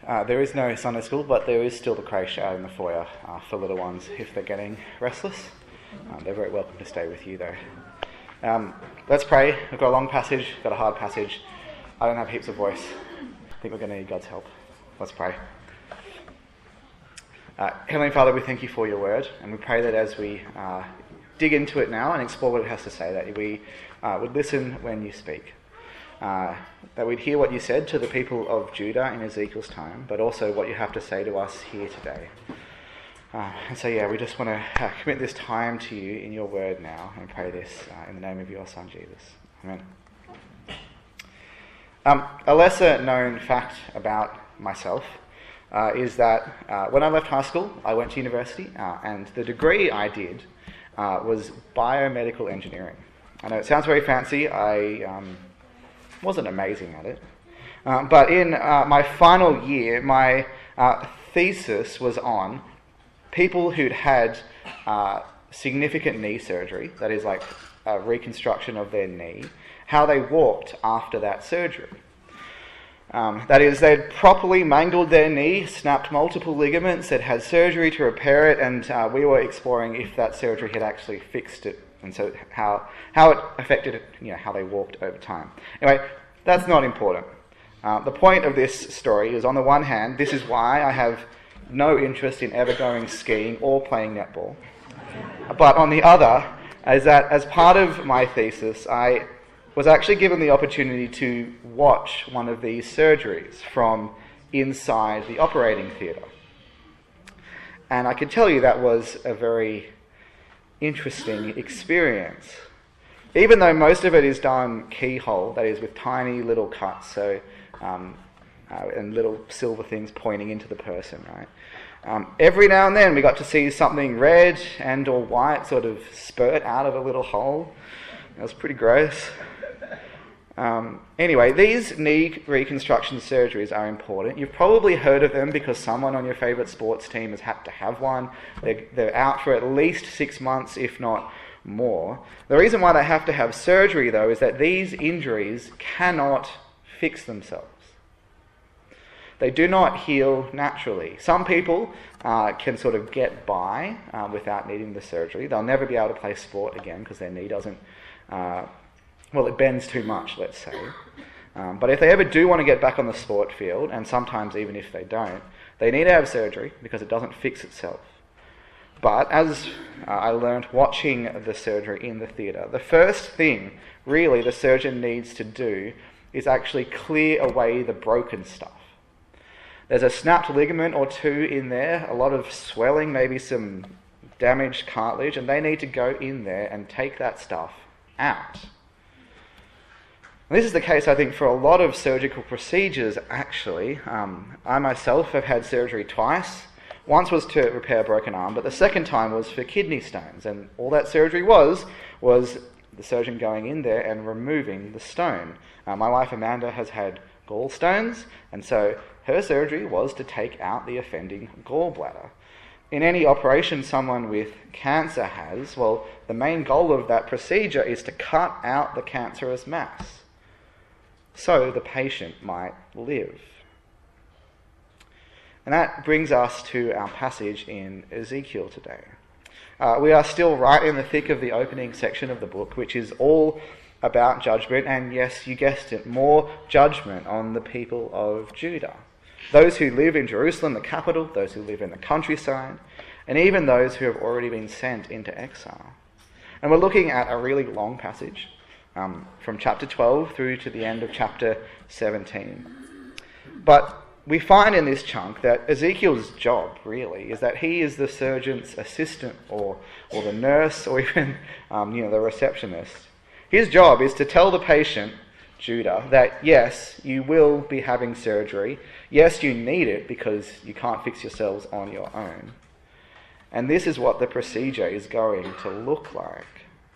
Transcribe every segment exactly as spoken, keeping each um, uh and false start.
Uh, there is no Sunday school, but there is still the creche out in the foyer uh, for little ones if they're getting restless. Um, they're very welcome to stay with you, though. Um, let's pray. We've got a long passage, got a hard passage. I don't have heaps of voice. I think we're going to need God's help. Let's pray. Uh, Heavenly Father, we thank you for your word, and we pray that as we uh, dig into it now and explore what it has to say, that we uh, would listen when you speak. Uh, that we'd hear what you said to the people of Judah in Ezekiel's time, but also what you have to say to us here today. Uh, and so, yeah, we just want to uh, commit this time to you in your word now, and pray this uh, in the name of your Son, Jesus. Amen. Um, a lesser-known fact about myself uh, is that uh, when I left high school, I went to university, uh, and the degree I did uh, was biomedical engineering. I know it sounds very fancy. I um, wasn't amazing at it. Uh, but in uh, my final year, my uh, thesis was on people who'd had uh, significant knee surgery, that is like a reconstruction of their knee, how they walked after that surgery. Um, that is, they'd properly mangled their knee, snapped multiple ligaments, they'd had surgery to repair it, and uh, we were exploring if that surgery had actually fixed it, and so how how it affected, you know, how they walked over time. Anyway, that's not important. Uh, the point of this story is, on the one hand, this is why I have no interest in ever going skiing or playing netball. But on the other, is that as part of my thesis, I was actually given the opportunity to watch one of these surgeries from inside the operating theatre. And I can tell you that was a very interesting experience. Even though most of it is done keyhole, that is with tiny little cuts, so um, uh, and little silver things pointing into the person, right? Um, every now and then we got to see something red and or white sort of spurt out of a little hole. It was pretty gross. Um, anyway, these knee reconstruction surgeries are important. You've probably heard of them because someone on your favourite sports team has had to have one. They're, they're out for at least six months, if not more. The reason why they have to have surgery, though, is that these injuries cannot fix themselves. They do not heal naturally. Some people uh, can sort of get by uh, without needing the surgery. They'll never be able to play sport again because their knee doesn't... Uh, Well, it bends too much, let's say. Um, but if they ever do want to get back on the sport field, and sometimes even if they don't, they need to have surgery because it doesn't fix itself. But as uh, I learned watching the surgery in the theatre, the first thing really the surgeon needs to do is actually clear away the broken stuff. There's a snapped ligament or two in there, a lot of swelling, maybe some damaged cartilage, and they need to go in there and take that stuff out. This is the case, I think, for a lot of surgical procedures, actually. Um, I myself have had surgery twice. Once was to repair a broken arm, but the second time was for kidney stones. And all that surgery was, was the surgeon going in there and removing the stone. Uh, my wife Amanda has had gallstones, and so her surgery was to take out the offending gallbladder. In any operation someone with cancer has, well, the main goal of that procedure is to cut out the cancerous mass, so the patient might live. And that brings us to our passage in Ezekiel today. Uh, we are still right in the thick of the opening section of the book, which is all about judgment, and yes, you guessed it, more judgment on the people of Judah. Those who live in Jerusalem, the capital, those who live in the countryside, and even those who have already been sent into exile. And we're looking at a really long passage, Um, from chapter twelve through to the end of chapter seventeen. But we find in this chunk that Ezekiel's job, really, is that he is the surgeon's assistant or or the nurse or even um, you know the receptionist. His job is to tell the patient, Judah, that yes, you will be having surgery. Yes, you need it because you can't fix yourselves on your own. And this is what the procedure is going to look like.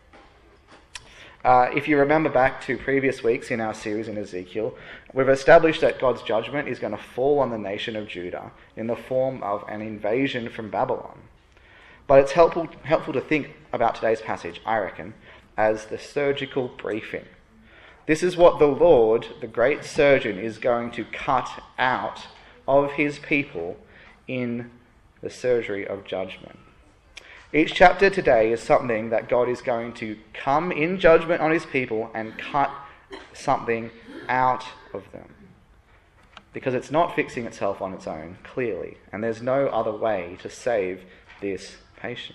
Uh, if you remember back to previous weeks in our series in Ezekiel, we've established that God's judgment is going to fall on the nation of Judah in the form of an invasion from Babylon. But it's helpful, helpful to think about today's passage, I reckon, as the surgical briefing. This is what the Lord, the great surgeon, is going to cut out of his people in the surgery of judgment. Each chapter today is something that God is going to come in judgment on his people and cut something out of them. Because it's not fixing itself on its own, clearly, and there's no other way to save this patient.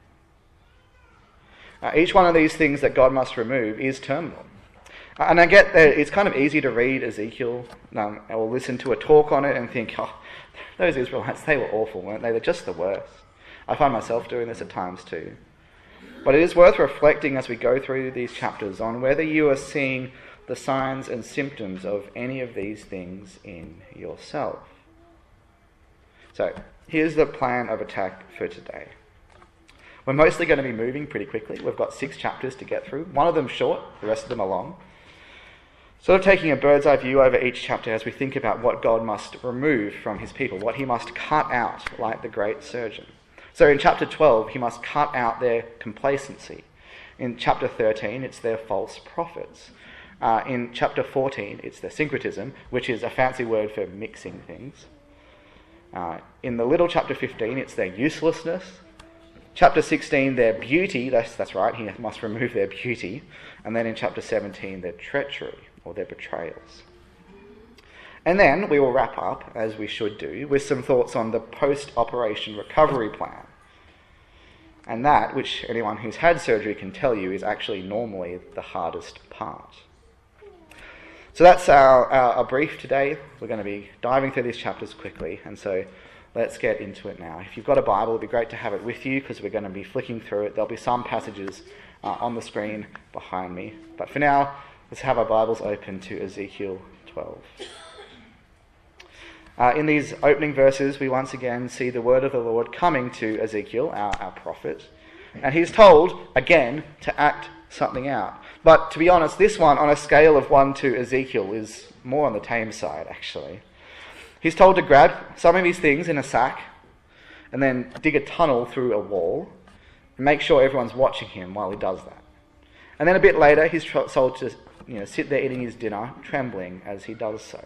Uh, each one of these things that God must remove is terminal. Uh, and I get that it's kind of easy to read Ezekiel um, or listen to a talk on it and think, oh, those Israelites, they were awful, weren't they? They're just the worst. I find myself doing this at times too. But it is worth reflecting as we go through these chapters on whether you are seeing the signs and symptoms of any of these things in yourself. So, here's the plan of attack for today. We're mostly going to be moving pretty quickly. We've got six chapters to get through. One of them short, the rest of them are long. Sort of taking a bird's eye view over each chapter as we think about what God must remove from his people, what he must cut out like the great surgeon. So in chapter twelve, he must cut out their complacency. In chapter thirteen, it's their false prophets. Uh, in chapter fourteen, it's their syncretism, which is a fancy word for mixing things. Uh, in the little chapter fifteen, it's their uselessness. Chapter sixteen, their beauty, that's, that's right, he must remove their beauty. And then in chapter seventeen, their treachery, or their betrayals. And then we will wrap up, as we should do, with some thoughts on the post-operation recovery plan. And that, which anyone who's had surgery can tell you, is actually normally the hardest part. So that's our, our, our brief today. We're going to be diving through these chapters quickly, and so let's get into it now. If you've got a Bible, it'd be great to have it with you, because we're going to be flicking through it. There'll be some passages uh, on the screen behind me. But for now, let's have our Bibles open to Ezekiel twelve. Uh, in these opening verses, we once again see the word of the Lord coming to Ezekiel, our, our prophet, and he's told, again, to act something out. But to be honest, this one, on a scale of one to Ezekiel, is more on the tame side, actually. He's told to grab some of his things in a sack, and then dig a tunnel through a wall, and make sure everyone's watching him while he does that. And then a bit later, he's told to you know, sit there eating his dinner, trembling as he does so.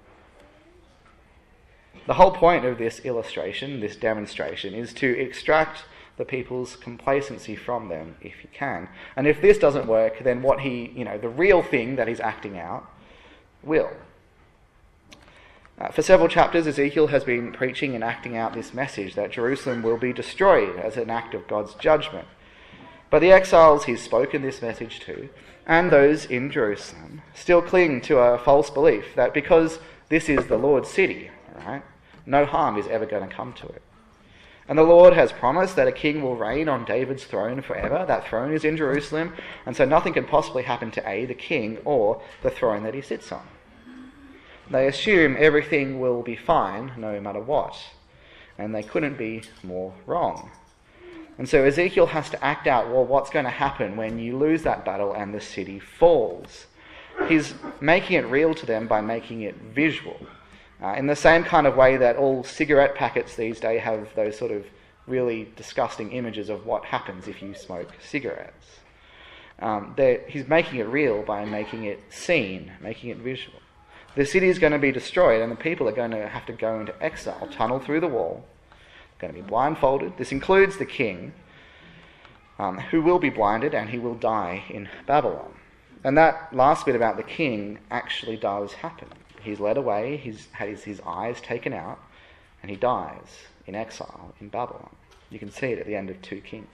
The whole point of this illustration, this demonstration, is to extract the people's complacency from them if he can. And if this doesn't work, then what he, you know, the real thing that he's acting out will. Uh, for several chapters, Ezekiel has been preaching and acting out this message that Jerusalem will be destroyed as an act of God's judgment. But the exiles he's spoken this message to, and those in Jerusalem, still cling to a false belief that because this is the Lord's city, right, no harm is ever going to come to it. And the Lord has promised that a king will reign on David's throne forever. That throne is in Jerusalem, and so nothing can possibly happen to A, the king, or the throne that he sits on. They assume everything will be fine no matter what, and they couldn't be more wrong. And so Ezekiel has to act out, well, what's going to happen when you lose that battle and the city falls? He's making it real to them by making it visual. Uh, in the same kind of way that all cigarette packets these days have those sort of really disgusting images of what happens if you smoke cigarettes. Um, he's making it real by making it seen, making it visual. The city is going to be destroyed and the people are going to have to go into exile, tunnel through the wall. They're going to be blindfolded. This includes the king, um, who will be blinded and he will die in Babylon. And that last bit about the king actually does happen. He's led away, he's had his, his eyes taken out, and he dies in exile in Babylon. You can see it at the end of two Kings.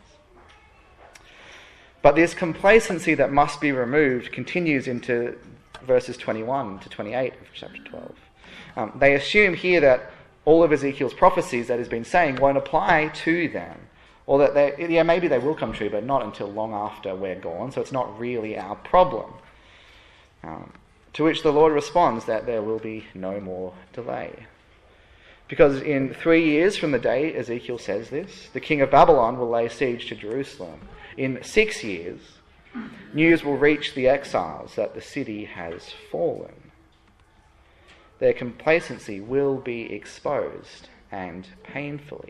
But this complacency that must be removed continues into verses twenty-one to twenty-eight of chapter twelve. Um, they assume here that all of Ezekiel's prophecies that he's been saying won't apply to them. Or that, they, yeah, maybe they will come true, but not until long after we're gone, so it's not really our problem. Um, To which the Lord responds that there will be no more delay. Because in three years from the day Ezekiel says this, the king of Babylon will lay siege to Jerusalem. In six years, news will reach the exiles that the city has fallen. Their complacency will be exposed, and painfully.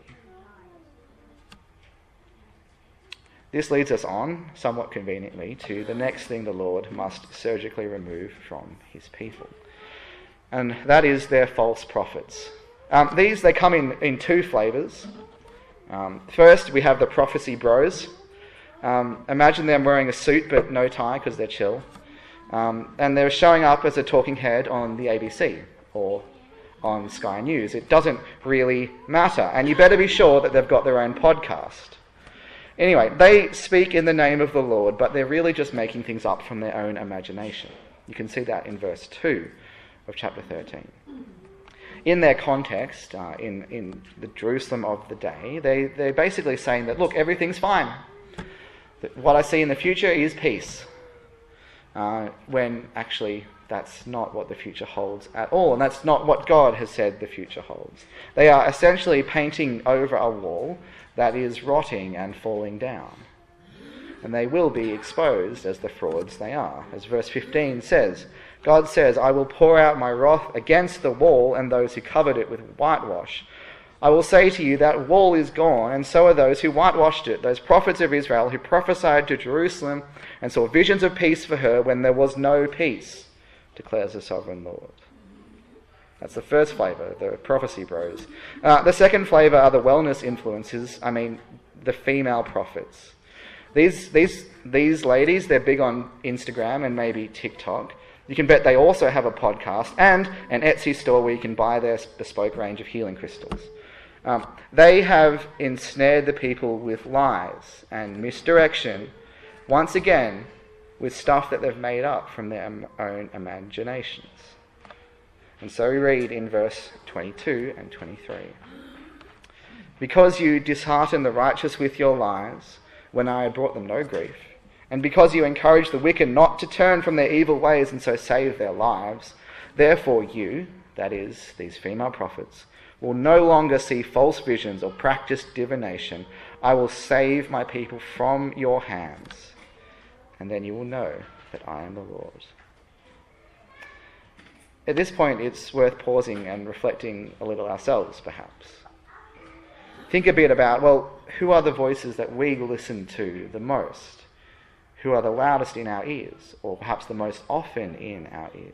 This leads us on, somewhat conveniently, to the next thing the Lord must surgically remove from his people. And that is their false prophets, Um, these, they come in, in two flavours. Um, first, we have the prophecy bros. Um, imagine them wearing a suit but no tie because they're chill. Um, and they're showing up as a talking head on the A B C or on Sky News. It doesn't really matter. And you better be sure that they've got their own podcast. Anyway, they speak in the name of the Lord, but they're really just making things up from their own imagination. You can see that in verse two of chapter thirteen. In their context, uh, in, in the Jerusalem of the day, they, they're basically saying that, look, everything's fine. What I see in the future is peace. Uh, when actually that's not what the future holds at all. And that's not what God has said the future holds. They are essentially painting over a wall that is rotting and falling down. And they will be exposed as the frauds they are. As verse fifteen says, God says, I will pour out my wrath against the wall and those who covered it with whitewash. I will say to you, that wall is gone, and so are those who whitewashed it, those prophets of Israel who prophesied to Jerusalem and saw visions of peace for her when there was no peace, declares the sovereign Lord. That's the first flavour, the prophecy bros. Uh, the second flavour are the wellness influences, I mean, the female prophets. These, these, these ladies, they're big on Instagram and maybe TikTok. You can bet they also have a podcast and an Etsy store where you can buy their bespoke range of healing crystals. Um, they have ensnared the people with lies and misdirection, once again, with stuff that they've made up from their own imaginations. And so we read in verse twenty-two and twenty-three. Because you dishearten the righteous with your lies, when I had brought them no grief, and because you encourage the wicked not to turn from their evil ways and so save their lives, therefore you, that is, these female prophets, will no longer see false visions or practice divination. I will save my people from your hands, and then you will know that I am the Lord. At this point, it's worth pausing and reflecting a little ourselves, perhaps. Think a bit about, well, who are the voices that we listen to the most? Who are the loudest in our ears, or perhaps the most often in our ears?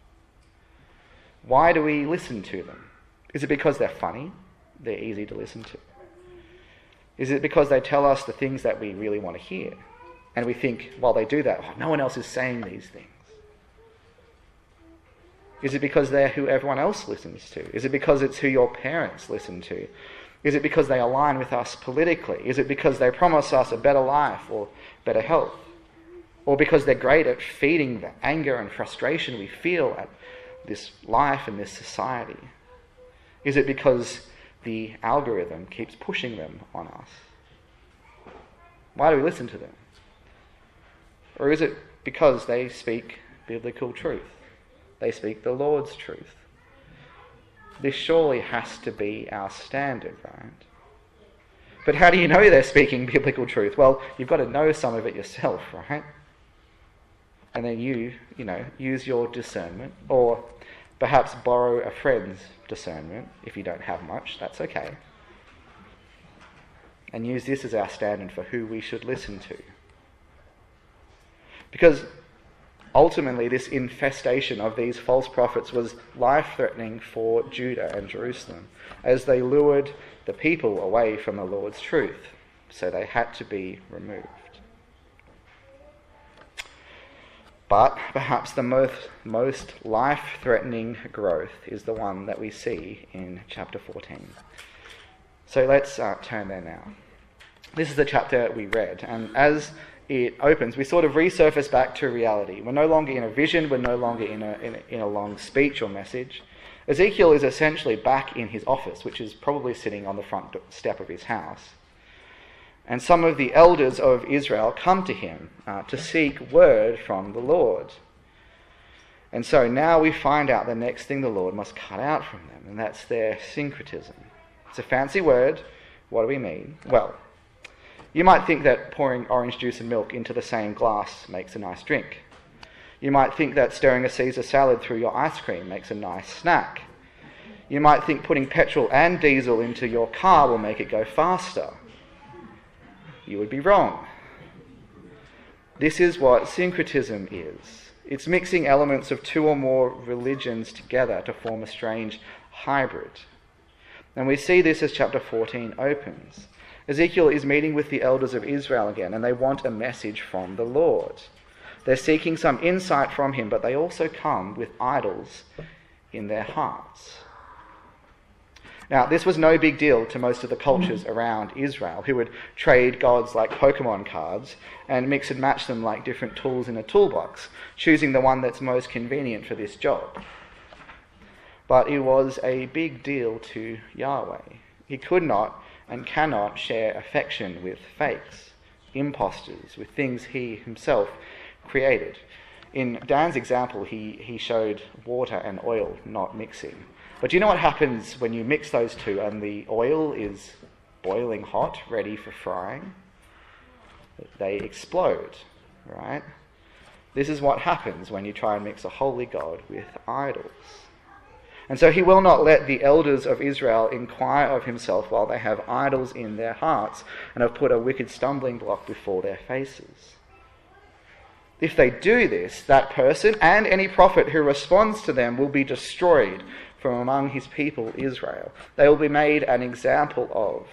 Why do we listen to them? Is it because they're funny? They're easy to listen to? Is it because they tell us the things that we really want to hear? And we think, while they do that, oh, no one else is saying these things. Is it because they're who everyone else listens to? Is it because it's who your parents listen to? Is it because they align with us politically? Is it because they promise us a better life or better health? Or because they're great at feeding the anger and frustration we feel at this life and this society? Is it because the algorithm keeps pushing them on us? Why do we listen to them? Or is it because they speak biblical truth? They speak the Lord's truth. This surely has to be our standard, right? But how do you know they're speaking biblical truth? Well, you've got to know some of it yourself, right? And then you, you know, use your discernment, or perhaps borrow a friend's discernment. If you don't have much, that's okay. And use this as our standard for who we should listen to. Because ultimately, this infestation of these false prophets was life-threatening for Judah and Jerusalem, as they lured the people away from the Lord's truth, so they had to be removed. But perhaps the most, most life-threatening growth is the one that we see in chapter fourteen. So let's uh, turn there now. This is the chapter we read, and as it opens, we sort of resurface back to reality. We're no longer in a vision, we're no longer in a, in a, in a long speech or message. Ezekiel is essentially back in his office, which is probably sitting on the front step of his house. And some of the elders of Israel come to him uh, to seek word from the Lord. And so now we find out the next thing the Lord must cut out from them, and that's their syncretism. It's a fancy word. What do we mean? Well, you might think that pouring orange juice and milk into the same glass makes a nice drink. You might think that stirring a Caesar salad through your ice cream makes a nice snack. You might think putting petrol and diesel into your car will make it go faster. You would be wrong. This is what syncretism is. It's mixing elements of two or more religions together to form a strange hybrid. And we see this as chapter fourteen opens. Ezekiel is meeting with the elders of Israel again, and they want a message from the Lord. They're seeking some insight from him, but they also come with idols in their hearts. Now, this was no big deal to most of the cultures around Israel, who would trade gods like Pokemon cards and mix and match them like different tools in a toolbox, choosing the one that's most convenient for this job. But it was a big deal to Yahweh. He could not and cannot share affection with fakes, imposters, with things he himself created. In Dan's example, he, he showed water and oil not mixing. But do you know what happens when you mix those two and the oil is boiling hot, ready for frying? They explode, right? This is what happens when you try and mix a holy God with idols. And so he will not let the elders of Israel inquire of himself while they have idols in their hearts and have put a wicked stumbling block before their faces. If they do this, that person and any prophet who responds to them will be destroyed from among his people Israel. They will be made an example of.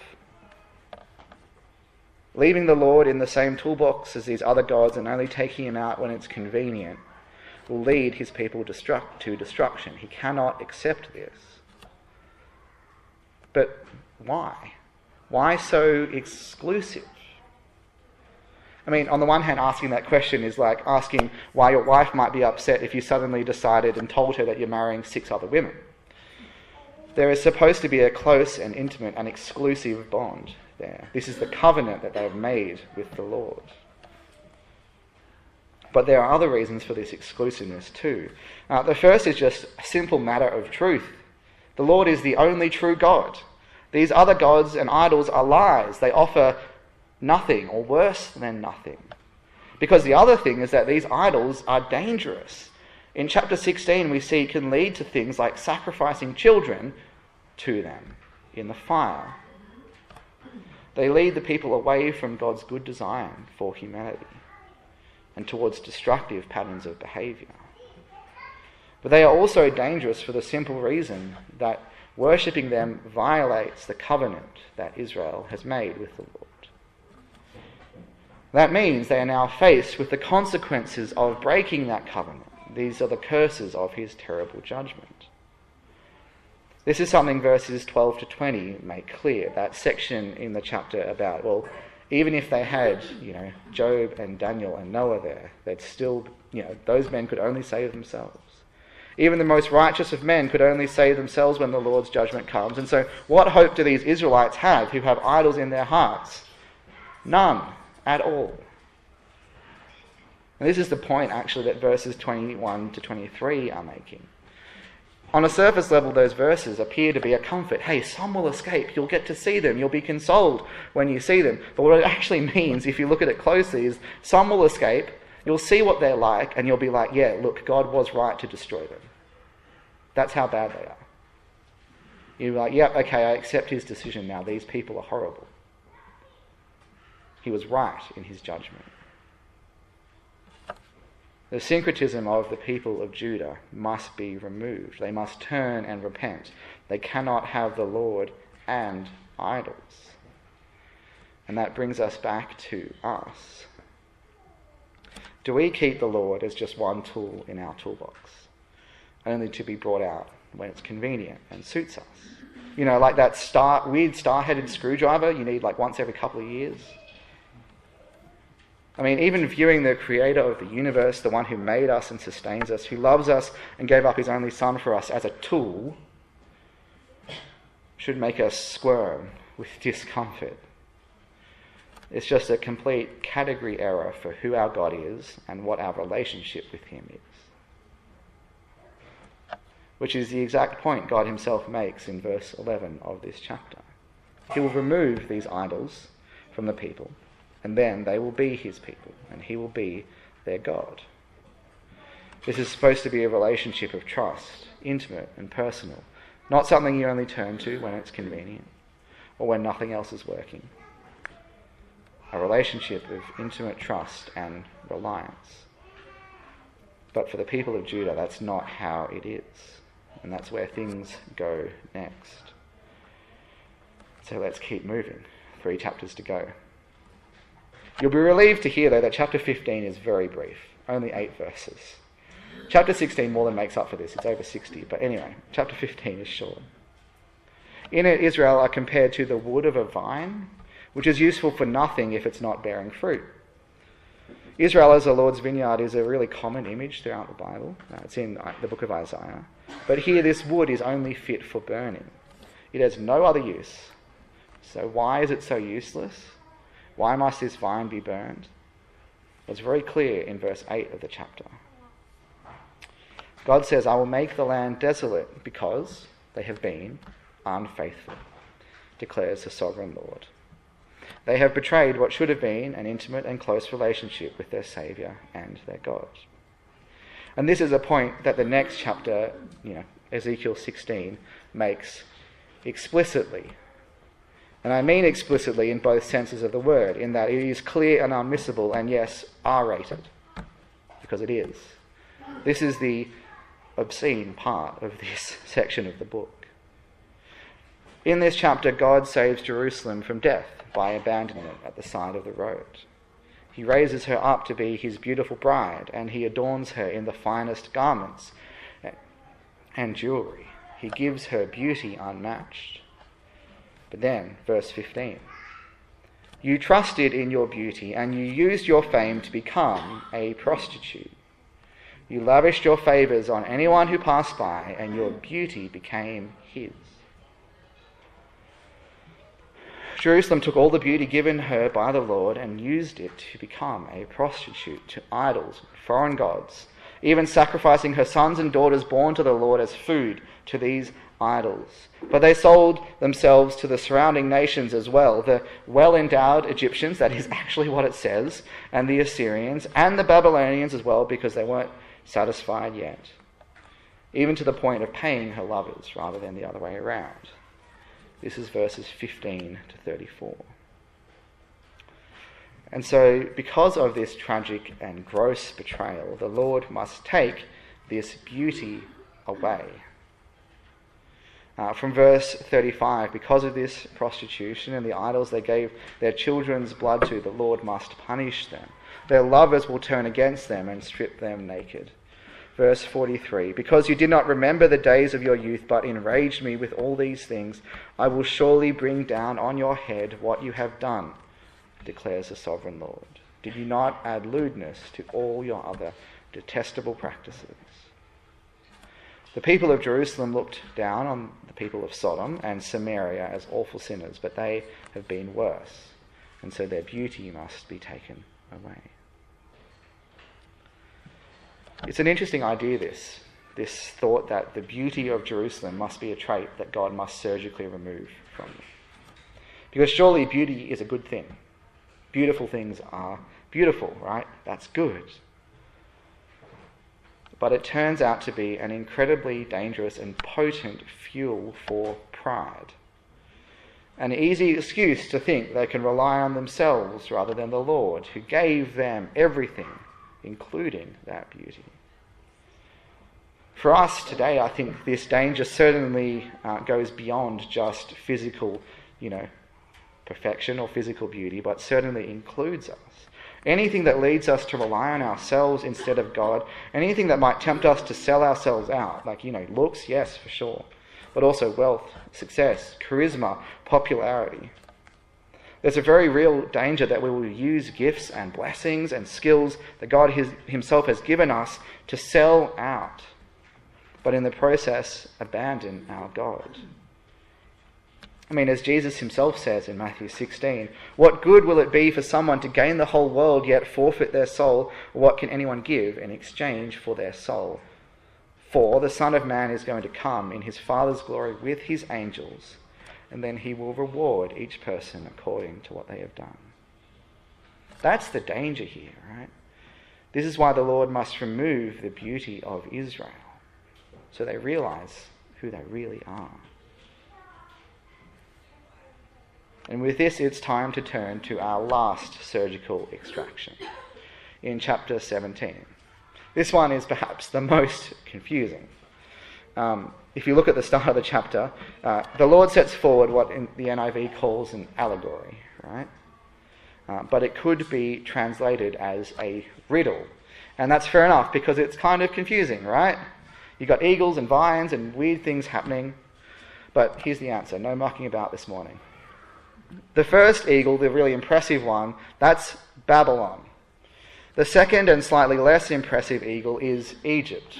Leaving the Lord in the same toolbox as these other gods and only taking him out when it's convenient will lead his people destruct, to destruction. He cannot accept this. But why? Why so exclusive? I mean, on the one hand, asking that question is like asking why your wife might be upset if you suddenly decided and told her that you're marrying six other women. There is supposed to be a close and intimate and exclusive bond there. This is the covenant that they have made with the Lord. But there are other reasons for this exclusiveness too. Uh, the first is just a simple matter of truth. The Lord is the only true God. These other gods and idols are lies. They offer nothing, or worse than nothing. Because the other thing is that these idols are dangerous. In chapter sixteen, we see it can lead to things like sacrificing children to them in the fire. They lead the people away from God's good design for humanity and towards destructive patterns of behaviour. But they are also dangerous for the simple reason that worshipping them violates the covenant that Israel has made with the Lord. That means they are now faced with the consequences of breaking that covenant. These are the curses of his terrible judgment. This is something verses twelve to twenty make clear. That section in the chapter about, well, even if they had, you know, Job and Daniel and Noah there, they'd still, you know, those men could only save themselves. Even the most righteous of men could only save themselves when the Lord's judgment comes. And so what hope do these Israelites have who have idols in their hearts? None at all. And this is the point, actually, that verses twenty-one to twenty-three are making. On a surface level, those verses appear to be a comfort. Hey, some will escape. You'll get to see them. You'll be consoled when you see them. But what it actually means, if you look at it closely, is some will escape. You'll see what they're like, and you'll be like, yeah, look, God was right to destroy them. That's how bad they are. You're like, yep, okay, I accept his decision now. These people are horrible. He was right in his judgment. The syncretism of the people of Judah must be removed. They must turn and repent. They cannot have the Lord and idols. And that brings us back to us. Do we keep the Lord as just one tool in our toolbox, only to be brought out when it's convenient and suits us? You know, like that star, weird star-headed screwdriver you need like once every couple of years. I mean, even viewing the creator of the universe, the one who made us and sustains us, who loves us and gave up his only son for us as a tool, should make us squirm with discomfort. It's just a complete category error for who our God is and what our relationship with him is. Which is the exact point God himself makes in verse eleven of this chapter. He will remove these idols from the people, and then they will be his people, and he will be their God. This is supposed to be a relationship of trust, intimate and personal, not something you only turn to when it's convenient or when nothing else is working. A relationship of intimate trust and reliance. But for the people of Judah, that's not how it is. And that's where things go next. So let's keep moving. Three chapters to go. You'll be relieved to hear, though, that chapter fifteen is very brief, only eight verses. Chapter sixteen more than makes up for this. It's over sixty. But anyway, chapter fifteen is short. In it, Israel are compared to the wood of a vine, which is useful for nothing if it's not bearing fruit. Israel as the Lord's vineyard is a really common image throughout the Bible. Uh, it's in the book of Isaiah. But here this wood is only fit for burning. It has no other use. So why is it so useless? Why must this vine be burned? It's very clear in verse eight of the chapter. God says, I will make the land desolate because they have been unfaithful, declares the sovereign Lord. They have betrayed what should have been an intimate and close relationship with their Saviour and their God. And this is a point that the next chapter, you know, Ezekiel sixteen, makes explicitly. And I mean explicitly in both senses of the word, in that it is clear and unmissable, and yes, R-rated, because it is. This is the obscene part of this section of the book. In this chapter, God saves Jerusalem from death by abandoning it at the side of the road. He raises her up to be his beautiful bride, and he adorns her in the finest garments and jewellery. He gives her beauty unmatched. But then, verse fifteen, you trusted in your beauty, and you used your fame to become a prostitute. You lavished your favours on anyone who passed by, and your beauty became his. Jerusalem took all the beauty given her by the Lord and used it to become a prostitute to idols, foreign gods, even sacrificing her sons and daughters born to the Lord as food to these idols. But they sold themselves to the surrounding nations as well, the well-endowed Egyptians, that is actually what it says, and the Assyrians, and the Babylonians as well, because they weren't satisfied yet, even to the point of paying her lovers rather than the other way around. This is verses fifteen to thirty-four. And so, because of this tragic and gross betrayal, the Lord must take this beauty away. Uh, from verse thirty-five, because of this prostitution and the idols they gave their children's blood to, the Lord must punish them. Their lovers will turn against them and strip them naked. Verse forty-three, because you did not remember the days of your youth, but enraged me with all these things, I will surely bring down on your head what you have done, declares the sovereign Lord. Did you not add lewdness to all your other detestable practices? The people of Jerusalem looked down on the people of Sodom and Samaria as awful sinners, but they have been worse, and so their beauty must be taken away. It's an interesting idea, this, this thought that the beauty of Jerusalem must be a trait that God must surgically remove from them. Because surely beauty is a good thing. Beautiful things are beautiful, right? That's good. But it turns out to be an incredibly dangerous and potent fuel for pride. An easy excuse to think they can rely on themselves rather than the Lord, who gave them everything, including that beauty. For us today, I think this danger certainly uh, goes beyond just physical, you know, perfection or physical beauty, but certainly includes us. Anything that leads us to rely on ourselves instead of God, anything that might tempt us to sell ourselves out, like, you know, looks, yes, for sure, but also wealth, success, charisma, popularity. There's a very real danger that we will use gifts and blessings and skills that God his, himself has given us to sell out, but in the process abandon our God. I mean, as Jesus himself says in Matthew sixteen, what good will it be for someone to gain the whole world yet forfeit their soul? Or what can anyone give in exchange for their soul? For the Son of Man is going to come in his Father's glory with his angels, and then he will reward each person according to what they have done. That's the danger here, right? This is why the Lord must remove the beauty of Israel, so they realize who they really are. And with this, it's time to turn to our last surgical extraction in chapter seventeen. This one is perhaps the most confusing. um, if you look at the start of the chapter, uh, the Lord sets forward what in the N I V calls an allegory, right? Uh, but it could be translated as a riddle. And that's fair enough because it's kind of confusing, right? You've got eagles and vines and weird things happening. But here's the answer. No mucking about this morning. The first eagle, the really impressive one, that's Babylon. The second and slightly less impressive eagle is Egypt.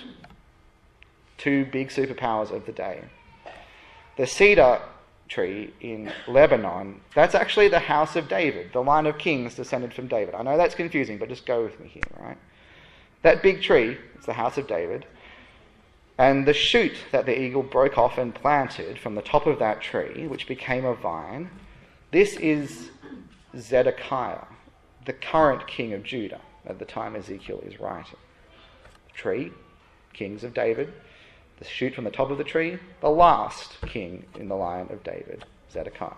Two big superpowers of the day. The cedar tree in Lebanon, that's actually the house of David, the line of kings descended from David. I know that's confusing, but just go with me here, right? That big tree is the house of David, and the shoot that the eagle broke off and planted from the top of that tree, which became a vine, this is Zedekiah, the current king of Judah at the time Ezekiel is writing. The tree, kings of David, the shoot from the top of the tree, the last king in the line of David, Zedekiah.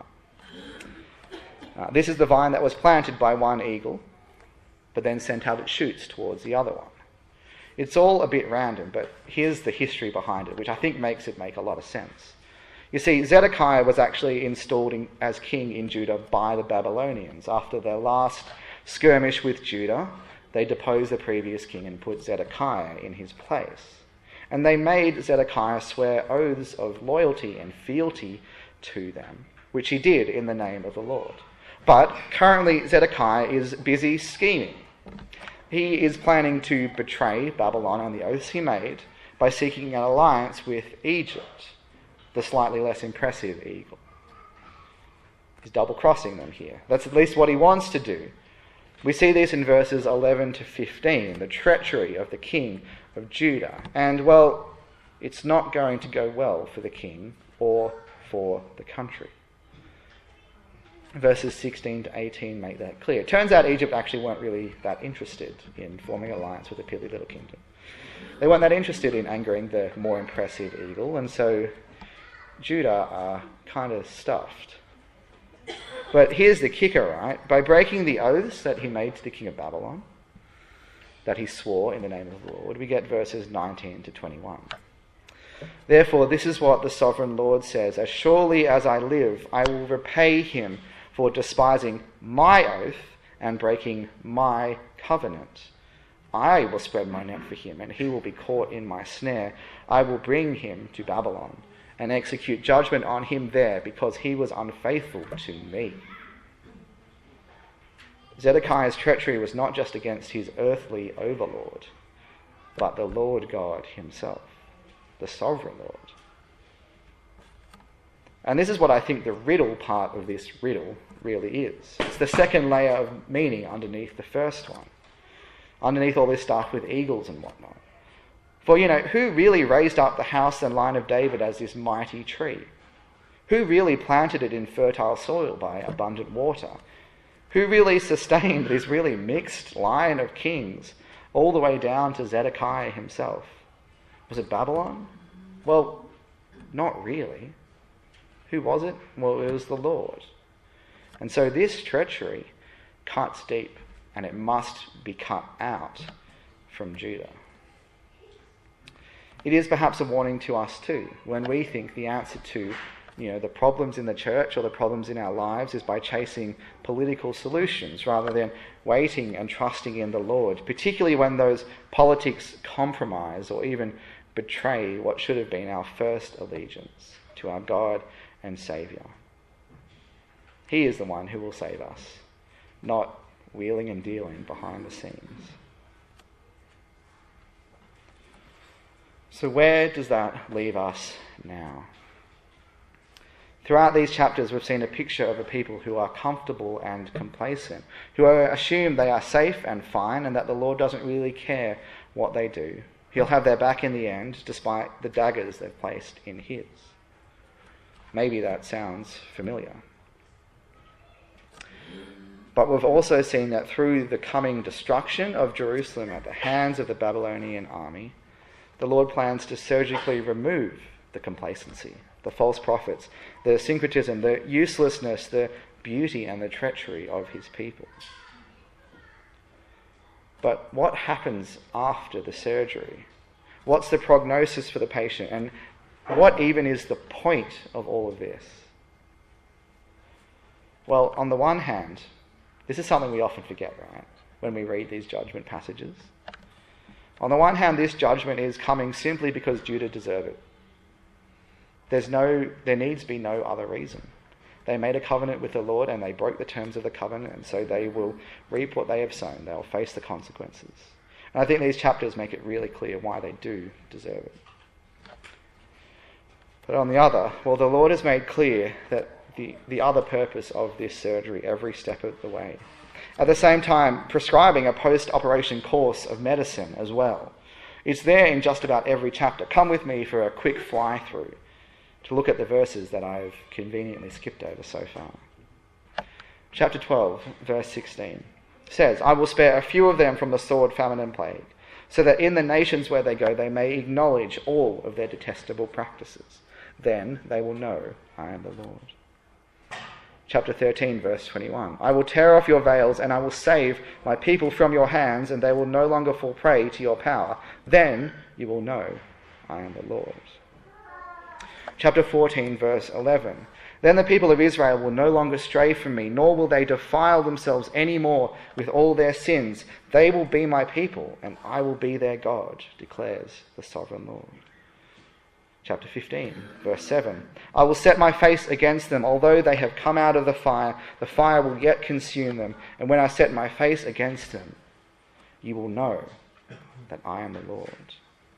Uh, this is the vine that was planted by one eagle, but then sent out its shoots towards the other one. It's all a bit random, but here's the history behind it, which I think makes it make a lot of sense. You see, Zedekiah was actually installed in, as king in Judah by the Babylonians. After their last skirmish with Judah, they deposed the previous king and put Zedekiah in his place. And they made Zedekiah swear oaths of loyalty and fealty to them, which he did in the name of the Lord. But currently Zedekiah is busy scheming. He is planning to betray Babylon on the oaths he made by seeking an alliance with Egypt, the slightly less impressive eagle. He's double-crossing them here. That's at least what he wants to do. We see this in verses eleven to fifteen, the treachery of the king of Judah. And, well, it's not going to go well for the king or for the country. Verses sixteen to eighteen make that clear. It turns out Egypt actually weren't really that interested in forming an alliance with the piddly little kingdom. They weren't that interested in angering the more impressive eagle, and so Judah are kind of stuffed. But here's the kicker, right? By breaking the oaths that he made to the king of Babylon, that he swore in the name of the Lord, we get verses nineteen to twenty-one. Therefore, this is what the sovereign Lord says: as surely as I live, I will repay him for despising my oath and breaking my covenant. I will spread my net for him, and he will be caught in my snare. I will bring him to Babylon and execute judgment on him there, because he was unfaithful to me. Zedekiah's treachery was not just against his earthly overlord, but the Lord God himself, the sovereign Lord. And this is what I think the riddle part of this riddle really is. It's the second layer of meaning underneath the first one. Underneath all this stuff with eagles and whatnot. For, you know, who really raised up the house and line of David as this mighty tree? Who really planted it in fertile soil by abundant water? Who really sustained this really mixed line of kings all the way down to Zedekiah himself? Was it Babylon? Well, not really. Who was it? Well, it was the Lord. And so this treachery cuts deep, and it must be cut out from Judah. It is perhaps a warning to us too, when we think the answer to, you know, the problems in the church or the problems in our lives is by chasing political solutions rather than waiting and trusting in the Lord, particularly when those politics compromise or even betray what should have been our first allegiance to our God and Saviour. He is the one who will save us, not wheeling and dealing behind the scenes. So where does that leave us now? Throughout these chapters, we've seen a picture of a people who are comfortable and complacent, who are, assume they are safe and fine and that the Lord doesn't really care what they do. He'll have their back in the end, despite the daggers they've placed in his. Maybe that sounds familiar. But we've also seen that through the coming destruction of Jerusalem at the hands of the Babylonian army, the Lord plans to surgically remove the complacency, the false prophets, the syncretism, the uselessness, the beauty and the treachery of his people. But what happens after the surgery? What's the prognosis for the patient? And what even is the point of all of this? Well, on the one hand, this is something we often forget, right, when we read these judgment passages. On the one hand, this judgment is coming simply because Judah deserve it. There's no, there needs be no other reason. They made a covenant with the Lord and they broke the terms of the covenant, and so they will reap what they have sown. They'll face the consequences. And I think these chapters make it really clear why they do deserve it. But on the other, well, the Lord has made clear that the, the other purpose of this surgery every step of the way. At the same time, prescribing a post-operation course of medicine as well. It's there in just about every chapter. Come with me for a quick fly-through to look at the verses that I've conveniently skipped over so far. Chapter twelve, verse sixteen says, I will spare a few of them from the sword, famine, and plague, so that in the nations where they go they may acknowledge all of their detestable practices. Then they will know I am the Lord. Chapter thirteen, verse twenty-one. I will tear off your veils, and I will save my people from your hands, and they will no longer fall prey to your power. Then you will know I am the Lord. Chapter fourteen, verse eleven. Then the people of Israel will no longer stray from me, nor will they defile themselves any more with all their sins. They will be my people, and I will be their God, declares the sovereign Lord. Chapter fifteen, verse seven. I will set my face against them, although they have come out of the fire, the fire will yet consume them. And when I set my face against them, you will know that I am the Lord.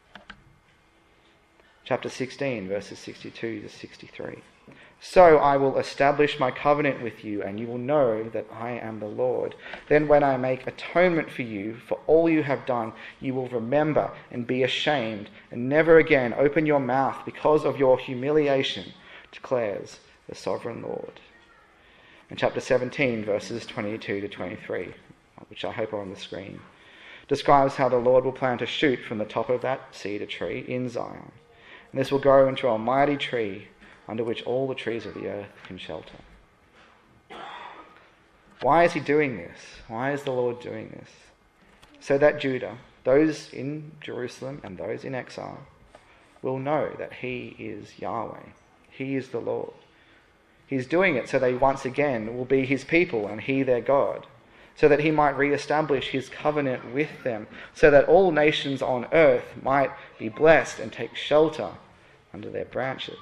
Chapter sixteen, verses sixty-two to sixty-three. So I will establish my covenant with you, and you will know that I am the Lord. Then when I make atonement for you, for all you have done, you will remember and be ashamed, and never again open your mouth because of your humiliation, declares the sovereign Lord. And chapter seventeen, verses twenty-two to twenty-three, which I hope are on the screen, describes how the Lord will plant a shoot from the top of that cedar tree in Zion. And this will grow into a mighty tree under which all the trees of the earth can shelter. Why is he doing this? Why is the Lord doing this? So that Judah, those in Jerusalem and those in exile, will know that he is Yahweh. He is the Lord. He's doing it so they once again will be his people and he their God, so that he might re-establish his covenant with them, so that all nations on earth might be blessed and take shelter under their branches.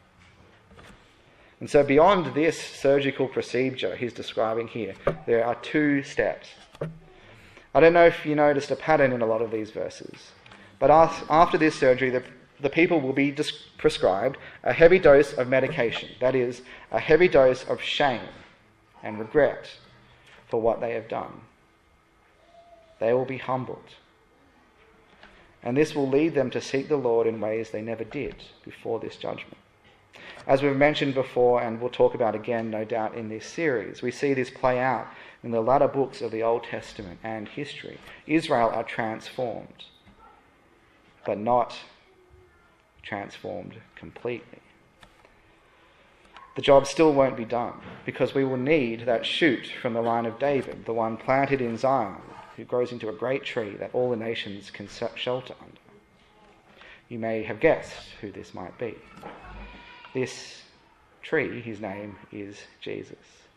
And so beyond this surgical procedure he's describing here, there are two steps. I don't know if you noticed a pattern in a lot of these verses, but after this surgery, the, the people will be prescribed a heavy dose of medication, that is, a heavy dose of shame and regret for what they have done. They will be humbled. And this will lead them to seek the Lord in ways they never did before this judgment. As we've mentioned before, and we'll talk about again, no doubt, in this series, we see this play out in the latter books of the Old Testament and history. Israel are transformed, but not transformed completely. The job still won't be done, because we will need that shoot from the line of David, the one planted in Zion, who grows into a great tree that all the nations can shelter under. You may have guessed who this might be. This tree, his name is Jesus.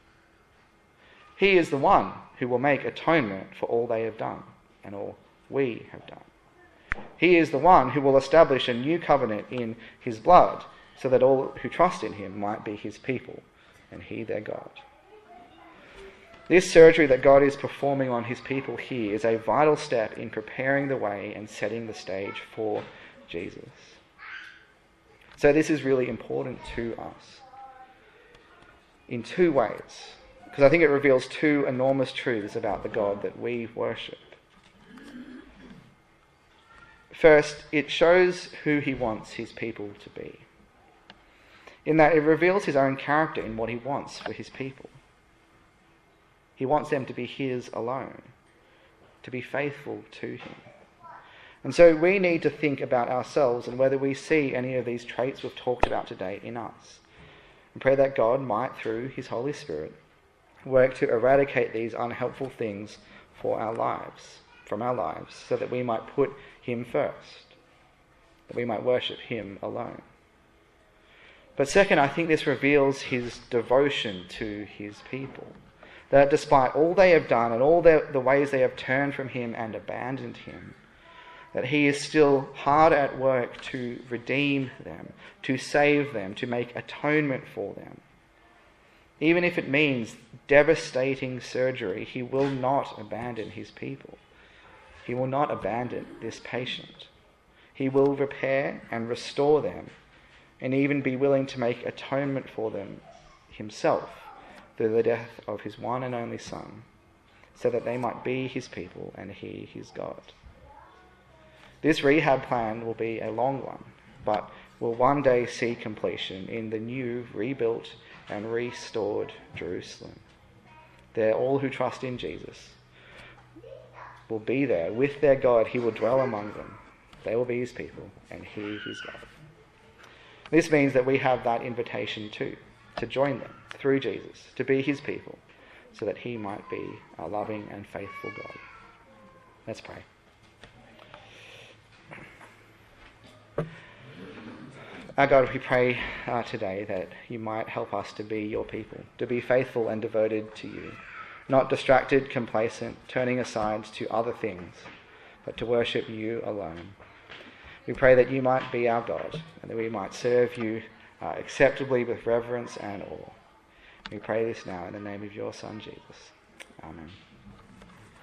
He is the one who will make atonement for all they have done and all we have done. He is the one who will establish a new covenant in his blood, so that all who trust in him might be his people and he their God. This surgery that God is performing on his people here is a vital step in preparing the way and setting the stage for Jesus. So this is really important to us in two ways, because I think it reveals two enormous truths about the God that we worship. First, it shows who he wants his people to be, in that it reveals his own character in what he wants for his people. He wants them to be his alone, to be faithful to him. And so we need to think about ourselves and whether we see any of these traits we've talked about today in us. And pray that God might, through his Holy Spirit, work to eradicate these unhelpful things for our lives, from our lives, so that we might put him first. that we might worship him alone. But second, I think this reveals his devotion to his people. That despite all they have done and all the, the ways they have turned from him and abandoned him, that he is still hard at work to redeem them, to save them, to make atonement for them. Even if it means devastating surgery, he will not abandon his people. He will not abandon this patient. He will repair and restore them, and even be willing to make atonement for them himself through the death of his one and only Son, so that they might be his people and he his God. This rehab plan will be a long one, but will one day see completion in the new, rebuilt and restored Jerusalem. There, all who trust in Jesus will be there with their God. He will dwell among them. They will be his people, and he his God. This means that we have that invitation too, to join them through Jesus, to be his people, so that he might be a loving and faithful God. Let's pray. Our God, we pray uh, today that you might help us to be your people, to be faithful and devoted to you, not distracted, complacent, turning aside to other things, but to worship you alone. We pray that you might be our God, and that we might serve you uh, acceptably with reverence and awe. We pray this now in the name of your Son, Jesus. Amen.